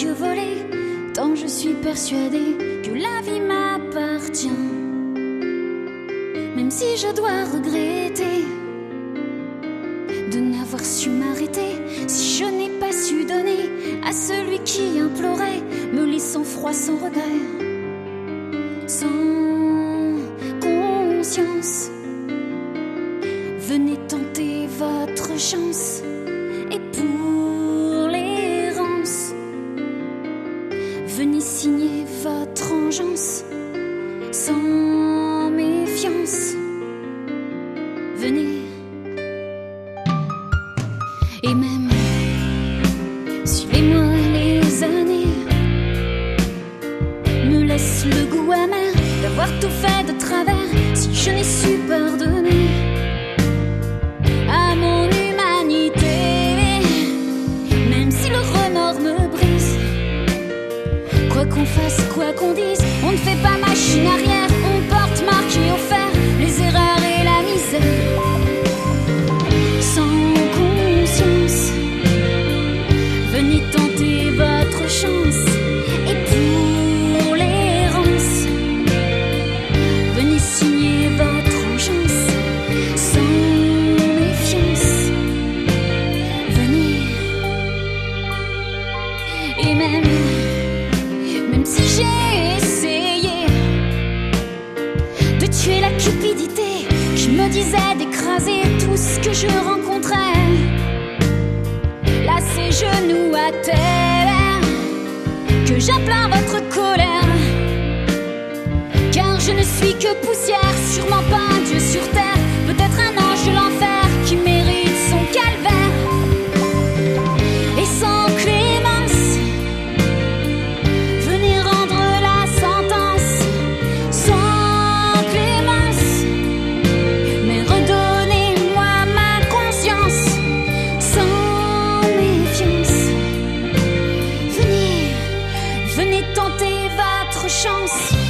que voler, tant je suis persuadée que la vie m'appartient. Même si je dois regretter de n'avoir su m'arrêter, si je n'ai pas su donner à celui qui implorait, me laissant froid sans regret, sans conscience. Venez tenter votre chance, et pour l'errance, venez signer votre engeance, sans méfiance. Venez. Et même si les mois, les années me laissent le goût amer d'avoir tout fait de travers, si je n'ai su pardonner à mon humanité, même si le remords me brise, quoi qu'on fasse, quoi qu'on dise, on ne fait pas machine arrière, on porte marqué au fer les erreurs et la misère. Sans conscience, venez tenter votre chance, et pour l'errance, venez signer votre engeance, sans méfiance. Venez. Et même si j'ai essayé de tuer la cupidité qui me disait d'écraser tout ce que je rencontrais, là ces genoux à terre, que j'implore votre colère, car je ne suis que poussière, sûrement pas un dieu sur terre, peut-être un ange de l'enfer qui mérite son calvaire. Et sans clémence, venez rendre la sentence, sans clémence, mais redonnez-moi ma conscience, sans méfiance. Venez tenter votre chance.